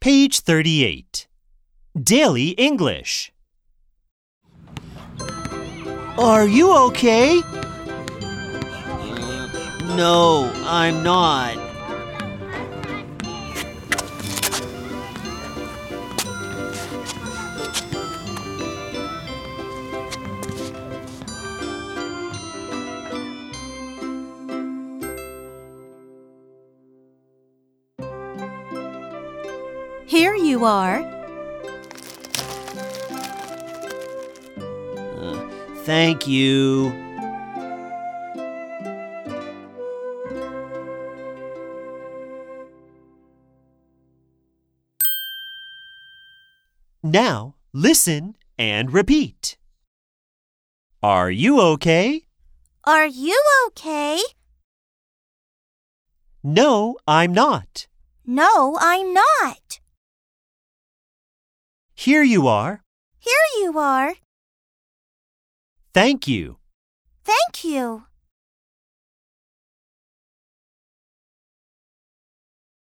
Page 38. Daily English. Are you okay? No, I'm not. Here you are. Thank you. Now, listen and repeat. Are you okay? Are you okay? No, I'm not. No, I'm not. Here you are. Here you are. Thank you. Thank you.